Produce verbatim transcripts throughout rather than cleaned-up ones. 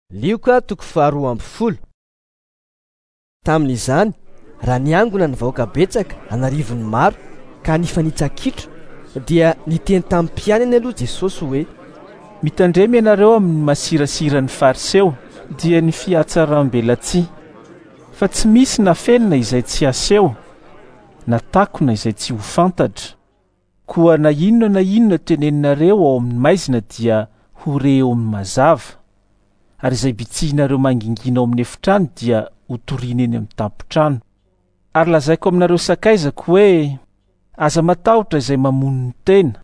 Lioka toko faharoa amby folo. Tamin'izany raha niangona ny vahoaka betsaka anarivony maro ka nifanitsakitro dia niteny tamin'ny mpianany aloha Jesosy hoe: mitandremy ianareo amin'ny masirasira ny fariseo dia ny fiatsaram-belatsia, fa tsy misy na felina izay tsy aseho, na takona izay tsy ho fantatra. Koa na inona na inona teneninareo ao amin'ny maizina dia ho re eo amin'ny mazava, ary izay bitsihinareo mangingina ao amin'ny efitrano dia ho toriana eny amin'ny tampotrano. Ary lazaiko aminareo sakaizako hoe aza matahotra izay mamono ny tena,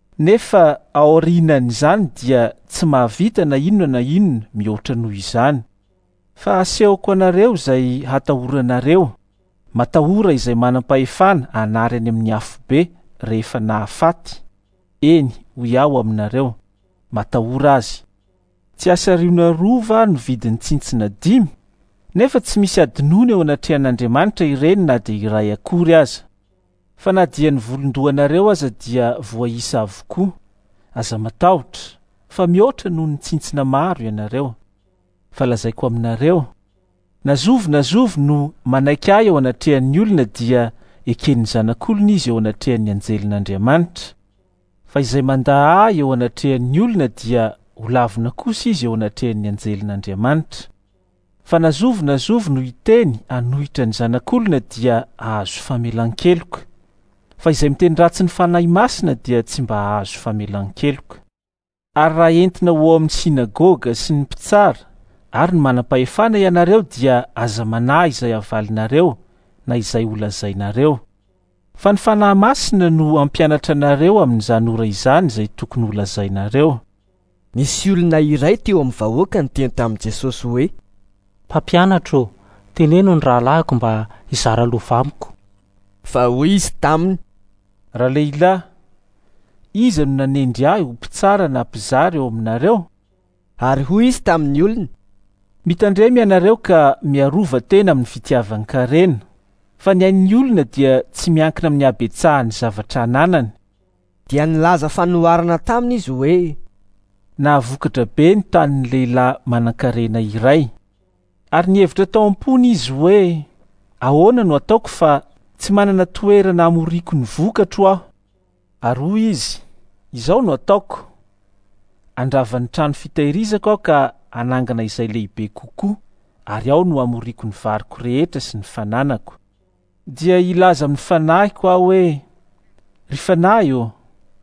nefa aorianan'izany dia tsy mahavita na inona na inona mihoatra noho izany. Fa asehoko anareo izay hatahoranareo, matahora izay manam-pahefana hanary any amin'ny afobe rehefa nahafaty. Eny, hoy aho aminareo, matahora azy. Tsy asariona rova no vidin'ny tsintsina dimy, nefa tsy misy adinoina eo anatrehan'Andriamanitra ireny na dia iray akory aza. Fa na dia ny volondohanareo aza dia voaisa avokoa. Aza matahotra, fa mihoatra noho ny tsintsina maro ianareo. Fa lazaiko aminareo, nazovy nazovy no manaiky ahy eo anatrehan'ny olona dia eken'ny zanak'olona izy eo anatrehan'ny anjelin'Andriamanitra. Fa izay mandaa ahy eo anatrehan'ny olona dia ho lavina kosa izy eo anatrehan'ny anjelin'Andriamanitra. Fa nazovy nazovy no hiteny anohitra ny zanak'olona dia ahazo famelan-keloka. Fa izay miteny ratsy ny fanahy masina dia tsy mba ahazo famelan-keloka. Ary raha entina ho ao amin'ny sinagoga sy ny mpitsara ary ny manam-pahefana ianareo dia aza manahy izay avalinareo na izay holazainareo. Fa ny fanahy masina no ampianatra anareo amin'izany ora izany izay tokony holazainareo. Nisy olona iray teo amin'ny vahoaka niteny tamin'i Jesosy hoe: mpampianatro, teneno ny rahalahiko mba hizara lova amiko. Fa hoy izy taminy: rahalehilahy, iza no nanendry ahy ho mpitsara na mpizara eo aminareo? Ary hoy izy tamin'ny olona: mitandremy ianareo ka miarova tena amin'ny fitiavan-karena, fa ny ain'ny olona dia tsy miankina amin'ny habetsahany zavatra ananany. Dia nilaza fanoharana taminy izy hoe: nahavokatra be ny tanin'ny lehilahy manan-karena iray. Ary nihevitra tao am-pony izy hoe: ahoana no ataoko fa tsy manana toerana amoriko ny vokatro aho? Ary hoy izy: izao no ataoko, andravany trano fitahirizako aho ka anangana izay lehibe kokoa, ary ao no amoriko ny variko rehetra sy ny fananako. Dia ilaza amin'ny fanahiko aho hoe: ry fanahy o,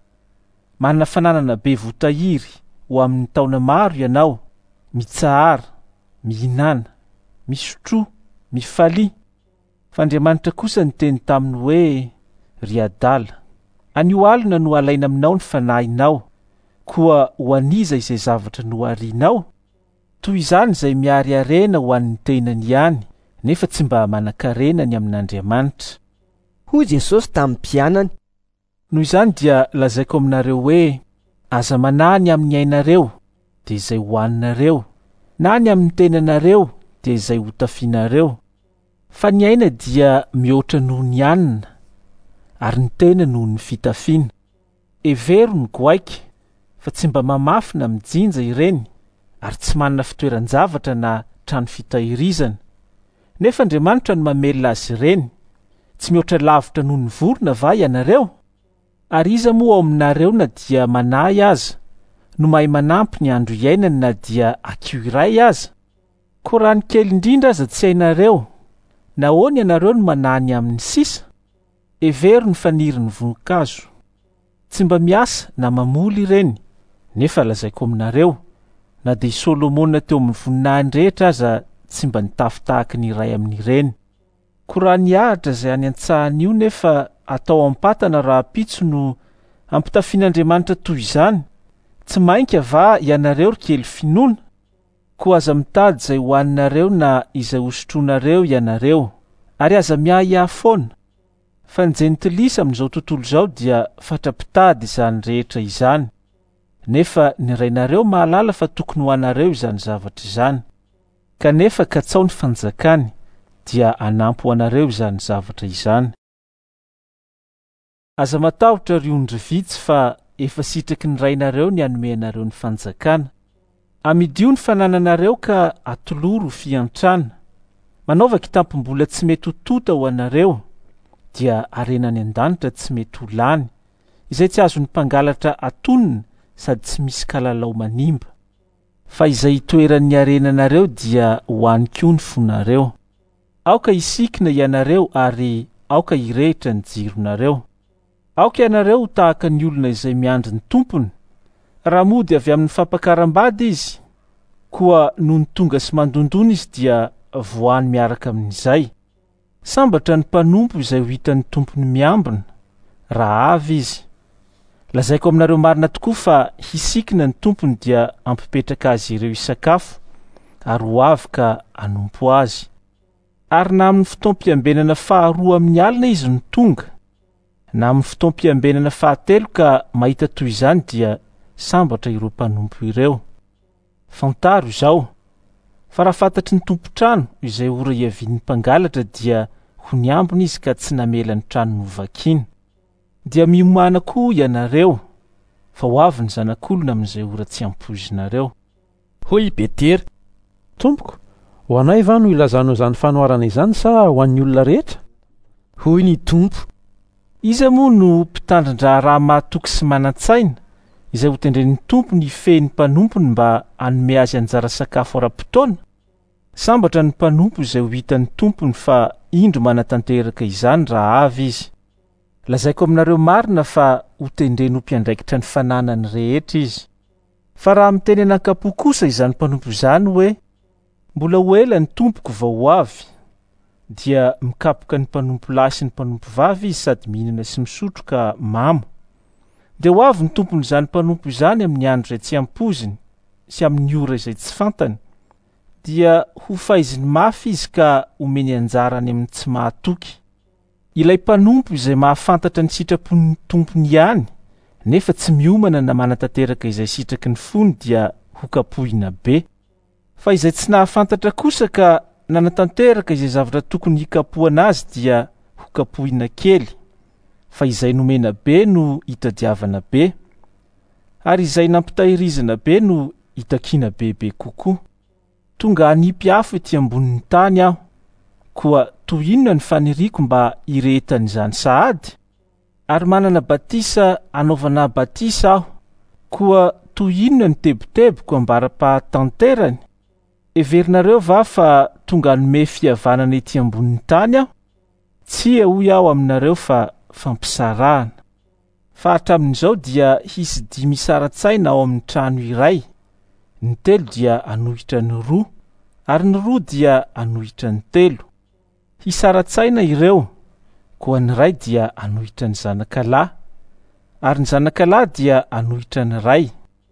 manana fananana be voatahiry ho amin'ny taona maro ianao, mitsahara, mihinana, misotro, mifalia. Fa Andriamanitra kosa niteny taminy hoe: ry adala, anio alina no alaina aminao ny fanahinao, koa ho aniza izay zavatra no arianao? Toy izany izay miariarena ho an'ny tenany ihany, nefa tsy mba manan-karena ny amin'Andriamanitra. Hoy Jesosy tamin'ny mpianany: noho izany dia lazaiko aminareo hoe aza manahy ny amin'ny ainareo dia izay hohaninareo, na ny amin'ny tenanareo dia izay ho tafianareo. Fa ny aina dia mihoatra noho ny hanina, ary ny tena noho ny fitafiana. Evero ny goaika, fa tsy mba mamafina mijinja ireny, ary tsy manana fitoeran-javatra na trano fitahirizana. Nefa Andriamanitra no mamelona azy ireny. Tsy mihoatra lavitra noho ny vorona va ianareo? Ary iza moa ao aminareo na dia manahy aza no mahay manampy ny andro iainany na dia akiho iray aza? Koa raha ny kely indrindra aza tsy hainareo, nahoana ianareo no manany amin'ny sisa? Evero ny fanirin'ny voninkazo. Tsy mba miasa na mamoly ireny, nefa lazaiko aminareo, na dia Solomona teo amin'ny voninahiny rehetra aza tsy mba nitafy tahaka ny iray amin'ireny. Koa raha ny ahitra izay any an-tsahany io nefa atao ampatana raha pitso no ampitafian'Andriamanitra toy izany, tsy mainka va ianareo ry kely finoana? Koa aza mitady izay hohaninareo na izay hosotroanareo ianareo, ary aza miahiahy foana. Fa ny jentilisa amin'izao tontolo izao dia fatra-pitady izany rehetra izany, nefa ny rainareo mahalala fa tokony ho anareo izany zavatra izany. Kanefa katsao ny fanjakany dia hanampy ho anareo izany zavatra izany. Aza matahotra ry ondry vitsy fa efa sitraky ny rainareo ny hanome anareo ny fanjakana. amidio ny fanananareo ka atoloro fiantrana, manaova kitampom-bola tsy mety ho tota ho anareo, dia arenany an-danitra tsy mety ho lany, izay tsy azon'ny mpangalatra atonina sady tsy misy kalalao manimba. Fa izay toeran'ny arenanareo dia hoany koa ny fonareo. Aoka isikina ianareo ary aoka irehitra ny jironareo. Aoka ianareo tahaka ny olona izay miandry ny tompony, raha mody avy amin'ny fampakaram-bady izy, koa noho ny tonga sy mandondona izy dia voany miaraka amin'izay. Sambatra ny mpanompo izay ho hitan'ny tompony miambina, raha avy izy. Lazaiko aminareo marina tokoa fa hisikina ny tompony dia ampipetraka azy ireo isakafo, ary ho avy ka anompo azy. Ary na amin'ny fotoam-piambenana faharoa amin'ny alina izy no tonga, na amin'ny fotoam-piambenana fahatelo ka mahita toy izany dia sambatra ireo mpanompo ireo. Fantaro izao, fa raha fantatry ny tompo-trano izay ora iavian'ny mpangalatra dia ho niambina izy ka tsy namela ny trano novakiana. Dia miomana koa ianareo, fa ho avy ny zanak'olona amin'izay ora tsy ampoizinareo. Hoy Petera, Tompoko, ho anay va no ilazanao izany fanoharana izany sa ho an'ny olona rehetra? Hoy ny tompo, iza moa no mpitandrindra raha mahatoky sy manan-tsaina, izay ho tendren'ny tompo ny feny mpanompony mba hanome azy anjara sakafo ara-potoana? Sambatra ny mpanompo izay ho hitan'ny tompony fa indro manatanteraka izany raha avy izy. Lazaiko aminareo marina fa ho tendreny ho mpiandraikitra ny fananany rehetra izy. Fa raha miteny anankapo kosa izany mpanompo izany hoe, mbola ho ela ny tompoko vao ho avy, dia mikapoka ny mpanompo lahy sy ny mpanompo vavy izy sady mihinana sy misotro ka mamo. Dia ho avy ny tompon'izany mpanompo izany amin'ny andro izay tsy ampoziny sy amin'ny ora izay tsy fantany, dia ho faiziny mafy izy ka omeny anjara any amin'ny tsy mahatoky. Ilay mpanompo izay mahafantatra ny sitrapon'ny tompony ihany, nefa tsy miomana na manatanteraka izay sitraky ny fony dia ho kapohina be. Fa izay tsy nahafantatra kosa ka nanatanteraka izay zavatra tokony hikapohana azy dia ho kapohina kely. Fa izay nomena be no hitadiavana be, ary izay nampitahirizana be no hitakiana bebe kokoa. Tonga hanipy afo ety ambonin'ny tany aho, koa toy inona ny faniriako mba irehetan'izany sahady? Ary manana batisa anaovana batisa aho, koa toy inona ny teboteboko ambara-pahatanterany? Everinareo va fa tonga hanome fihavanana ety ambonin'ny tany aho? Tsy hoy aho aminareo fa fampisarahana. Fa hatramin'izao dia hisy dimy sara-tsaina ao amin'ny trano iray. Ny telo dia anohitra ny roa, ary ny roa dia anohitra ny telo. Hisara-tsaina ireo, koa ny ray dia anohitra ny zanakalahy, ary ny zanakalahy dia anohitra ny ray.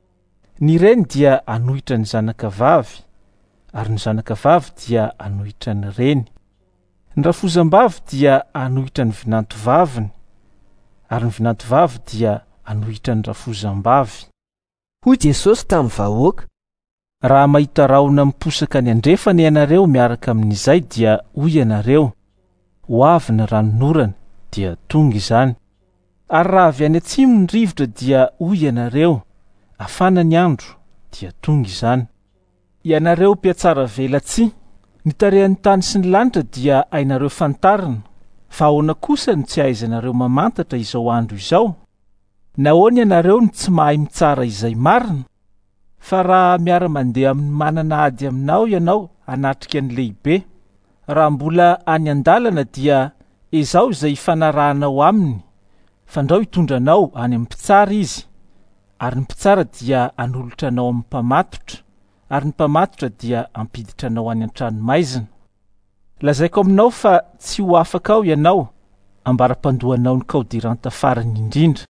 Ny reny dia anohitra ny zanakavavy, ary ny zanakavavy dia anohitra ny reny. Ny rafozam-bavy dia anohitra ny vinantovaviny, ary ny vinantovavy dia anohitra ny rafozam-bavy. Hoy Jesosy tamin'ny vahoaka, raha mahita rahona miposaka ny andrefana ianareo miaraka amin'izay dia hoy ianareo, ho avy ny ranonorana, dia tonga izany. Ary raha avy any atsimo ny rivotra dia hoy ianareo, afana ny andro, dia tonga izany. Ianareo mpiatsara velatsy, ny tarehan'ny tany sy ny lanitra dia hainareo fantarina, fa ahoana kosa ny tsy ahaizanareo mamantatra izao andro izao? Nahoana ianareo ny tsy mahay mitsara izay marina? Fa raha miara-mandeha amin'ny manana ady aminao ianao hanatrika ny lehibe, raha mbola any an-dalana dia ezao izay hifanarahanao aminy, fandrao hitondranao any amin'ny mpitsara izy, ary ny mpitsara dia hanolotra anao amin'ny mpamatotra, ary ny mpamatotra dia hampiditra anao any an-tranomaizina. Lazaiko aminao fa tsy ho afaka ao ianao, ambara-pandohanao ny kaodiranta farany indrindra.